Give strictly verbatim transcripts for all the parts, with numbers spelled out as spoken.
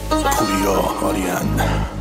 پوریا آریان.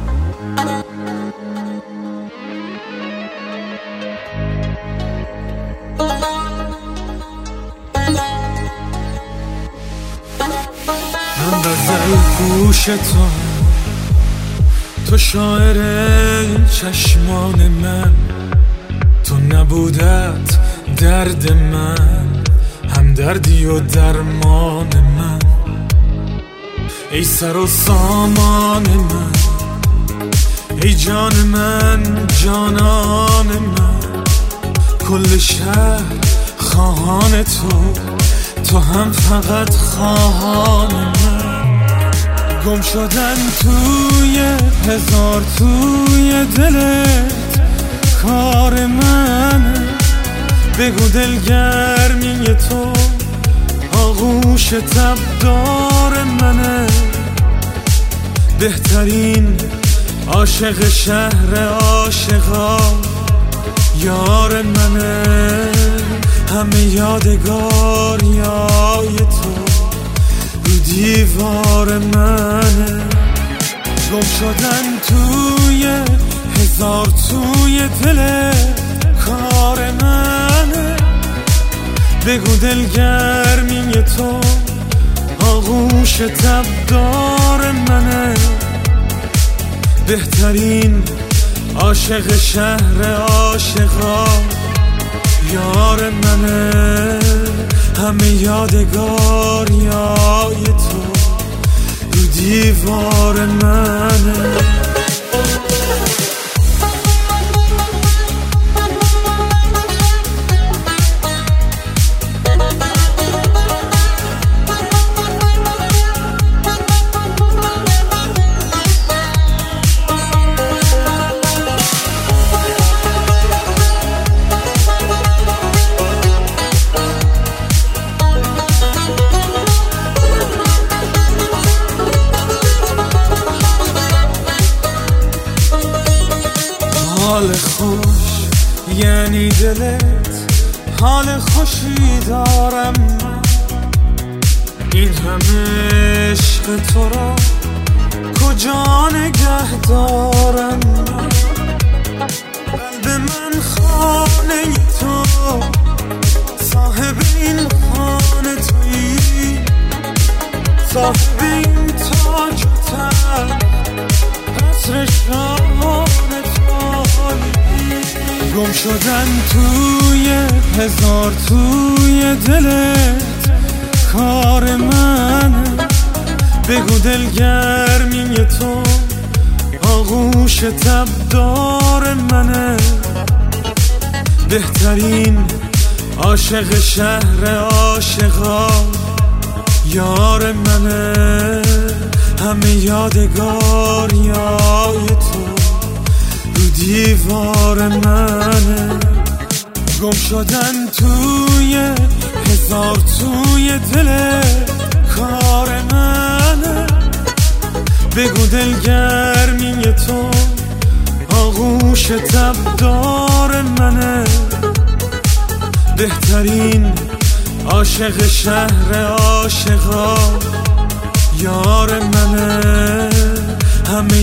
من غزل گوش تو، تو شاعر چشمان من، تو نبودت درد من، همدردی و درمان من، ای سر و سامان من، ای جان من جانان من، کل شهر خواهان تو، تو هم فقط خواهان من. گم شدن توی هزار توی دلت کار من، بگو دلگرمی تو آغوش تبدار منه، بهترین عاشق شهر عاشقا یار منه، همه یادگاریای تو رو دیوار منه. گم شدن توی هزار توی دل کار منه، بگو دلگرمی تو آغوش تبدار منه، بهترین عاشق شهر عاشقا یار منه، همه یادگاریای تو رو دیوار منه. حال خوش یعنی دلت حال خوشی دارم من، این همه عشق تو را کجا نگه دارم من، قلب من خانه ای تو، صاحب این خانه تویی، صاحب این تاج و تخت قصر شاهانه تو. گم شدن توی هزار توی دلت کار من، بگو دلگرمی تو آغوش تبدار منه، بهترین عاشق شهر عاشقا یار منه، همه یادگاریای تو رو دیوار منه. گم شدن توی هزار توی دل کار منه، بگو دلگرمی تو آغوش تبدار منه، بهترین عاشق شهر عاشقا یار منه، همه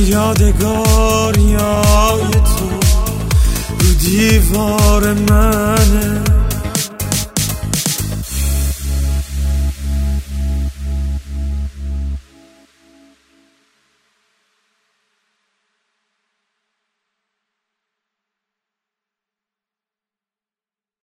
یادگاریای تو رو دیوار منه.